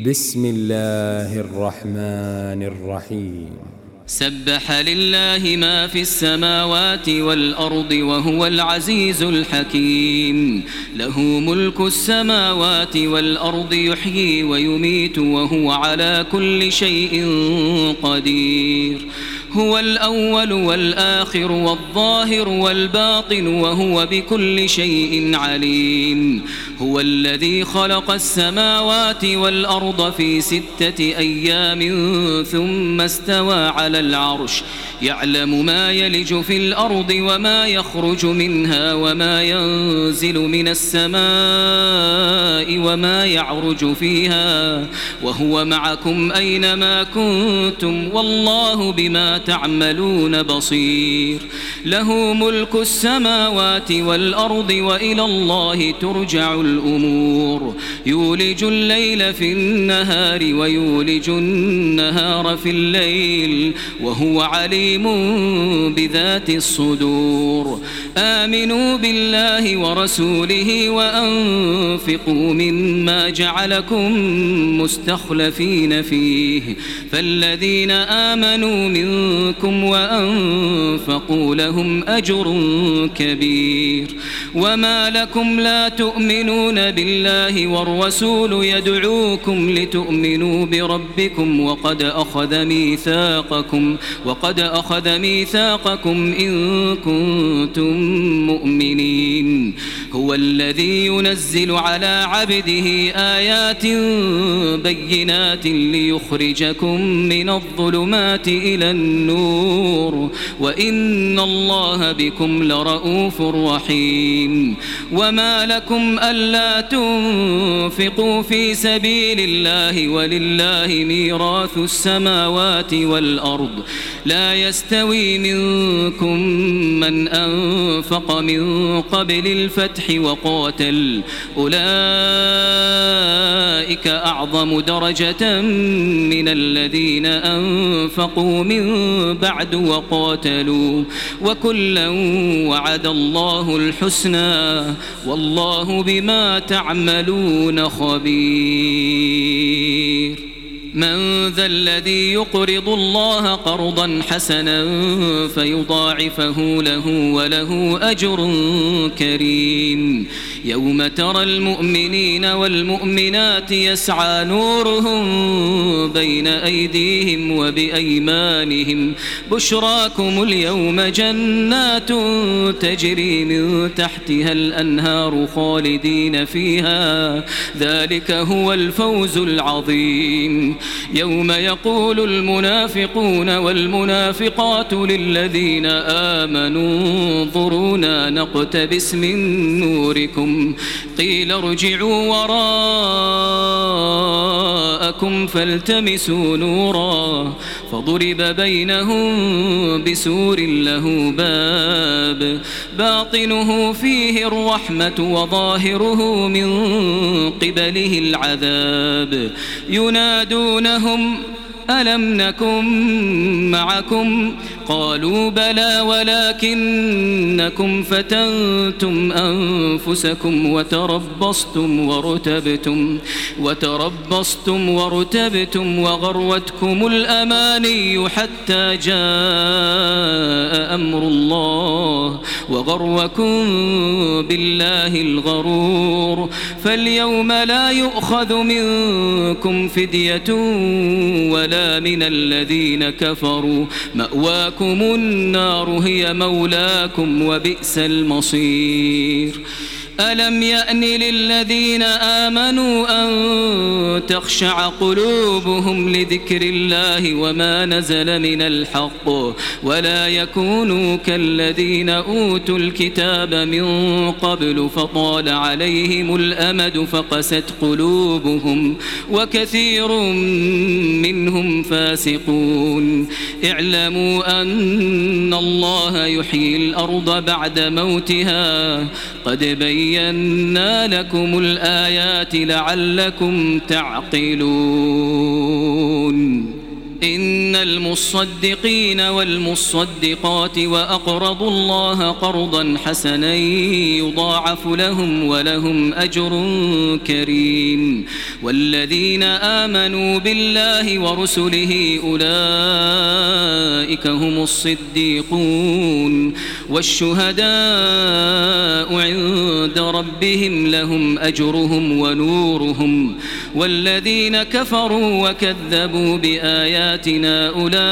بسم الله الرحمن الرحيم سبح لله ما في السماوات والأرض وهو العزيز الحكيم له ملك السماوات والأرض يحيي ويميت وهو على كل شيء قدير هو الأول والآخر والظاهر والباطن وهو بكل شيء عليم هو الذي خلق السماوات والأرض في 6 أيام ثم استوى على العرش يعلم ما يلج في الأرض وما يخرج منها وما ينزل من السماء وما يعرج فيها وهو معكم أينما كنتم والله بما تعملون بصير له ملك السماوات والأرض وإلى الله ترجع الأمور يولج الليل في النهار ويولج النهار في الليل وهو عليم بذات الصدور آمنوا بالله ورسوله وأنفقوا مما جعلكم مستخلفين فيه فالذين آمنوا منكم وأنفقوا لهم أجر كبير وما لكم لا تؤمنون بالله والرسول يدعوكم لتؤمنوا بربكم وقد أخذ ميثاقكم إن كنتم مؤمنين هو الذي ينزل على عبده آيات بينات ليخرجكم من الظلمات إلى النور وإن الله بكم لرؤوف رحيم وما لكم ألا تنفقوا في سبيل الله ولله ميراث السماوات والأرض لا يستوي منكم من أنفق من قبل الفتح وقاتل أولئك أعظم درجة من الذين أنفقوا من بعد وقاتلوا وكلا وعد الله الحسنى والله بما تعملون خبير من ذا الذي يقرض الله قرضا حسنا فيضاعفه له وله أجر كريم يوم ترى المؤمنين والمؤمنات يسعى نورهم بين أيديهم وبأيمانهم بشراكم اليوم جنات تجري من تحتها الأنهار خالدين فيها ذلك هو الفوز العظيم يوم يقول المنافقون والمنافقات للذين آمنوا انظرونا نقتبس من نوركم قيل ارجعوا وراءكم فالتمسوا نورا فضرب بينهم بسور له باب باطنه فيه الرحمة وظاهره من قبله العذاب ينادونهم ألم نكن معكم قالوا بلى ولكنكم فتنتم أنفسكم وتربصتم وارتبتم وغرتكم الأماني حتى جاء أمر الله وغركم بالله الغرور فاليوم لا يؤخذ منكم فدية ولا من الذين كفروا مأواكم النار هي مولاكم وبئس المصير ألم يأن للذين آمنوا أن تخشع قلوبهم لذكر الله وما نزل من الحق ولا يكونوا كالذين أوتوا الكتاب من قبل فطال عليهم الأمد فقست قلوبهم وكثير منهم فاسقون اعلموا أن الله يحيي الأرض بعد موتها قد بينا لكم الآيات لعلكم تعقلون إن المصدقين والمصدقات وأقرضوا الله قرضا حسنا يضاعف لهم ولهم أجر كريم والذين آمنوا بالله ورسله أولئك هم الصديقون والشهداء عند ربهم لهم أجرهم ونورهم والذين كفروا وكذبوا بآياتنا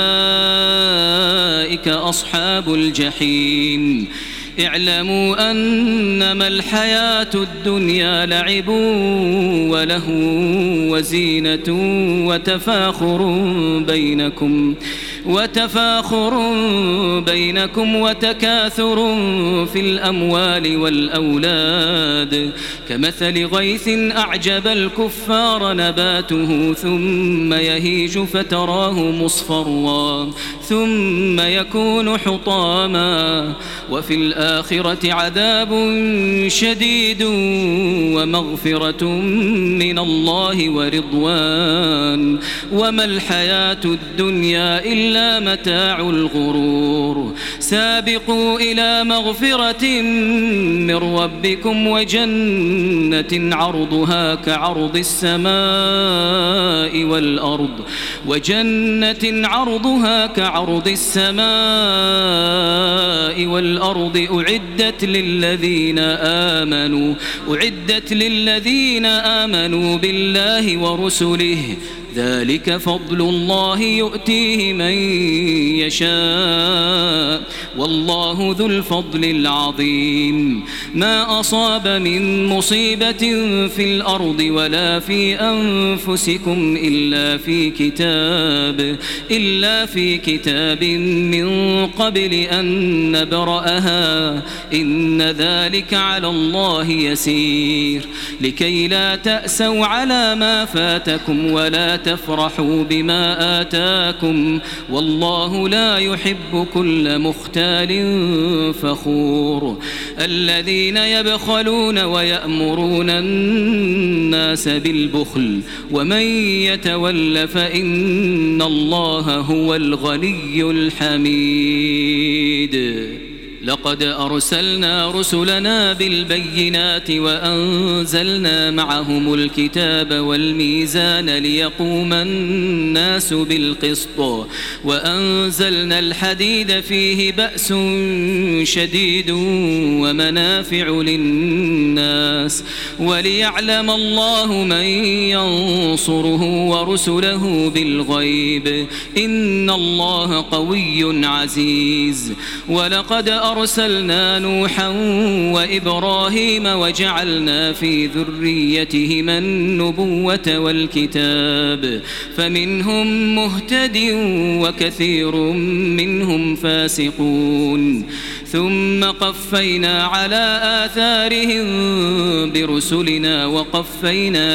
أولئك أصحاب الجحيم اعلموا أنما الحياة الدنيا لعب وله وزينة وتفاخر بينكم وتكاثر في الأموال والأولاد كمثل غيث أعجب الكفار نباته ثم يهيج فتراه مصفرا ثم يكون حطاما وفي الآخرة عذاب شديد ومغفرة من الله ورضوان وما الحياة الدنيا إلا متاع الغرور سابقوا إلى مغفرة من ربكم وجنة عرضها كعرض السماء والأرض أعدت للذين آمنوا بالله ورسله ذلك فضل الله يؤتيه من يشاء والله ذو الفضل العظيم ما أصاب من مصيبة في الأرض ولا في أنفسكم إلا في كتاب من قبل أن نبرأها إن ذلك على الله يسير لكي لا تأسوا على ما فاتكم ولا تفرحوا بما آتاكم والله لا يحب كل مختال فخور الذين يبخلون ويأمرون الناس بالبخل ومن يتول فإن الله هو الغني الحميد لقد أرسلنا رسلنا بالبينات وأنزلنا معهم الكتاب والميزان ليقوم الناس بالقسط وأنزلنا الحديد فيه بأس شديد ومنافع للناس وليعلم الله من ينصره ورسله بالغيب إن الله قوي عزيز ولقد أرسلنا نوحا وإبراهيم وجعلنا في ذريتهما النبوة والكتاب فمنهم مهتد وكثير منهم فاسقون ثم قفينا على آثارهم برسلنا وقفينا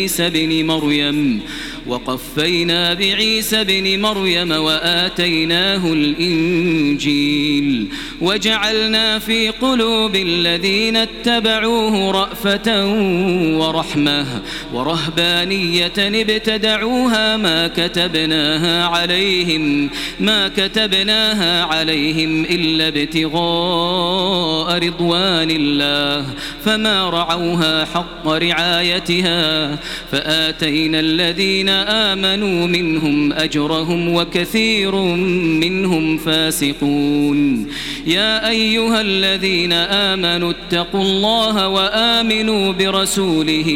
بعيسى بن مريم وآتيناه الإنجيل وجعلنا في قلوب الذين اتبعوه رأفة ورحمة ورهبانية ابتدعوها ما كتبناها عليهم إلا ابتغاء رضوان الله فما رعوها حق رعايتها فآتينا الذين آمنوا منهم أجرهم وكثير منهم فاسقون يا أيها الذين آمنوا اتقوا الله وآمنوا برسوله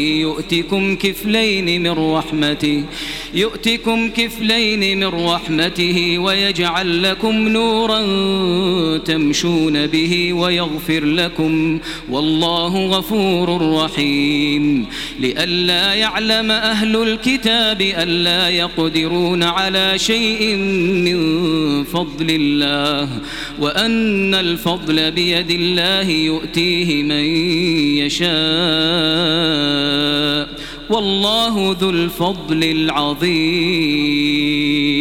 يؤتكم كفلين من رحمته ويجعل لكم نورا تمشون به ويغفر لكم والله غفور رحيم لئلا يعلم أهل الكتاب ألا يقدرون على شيء من فضل الله وأن الفضل بيد الله يؤتيه من يشاء والله ذو الفضل العظيم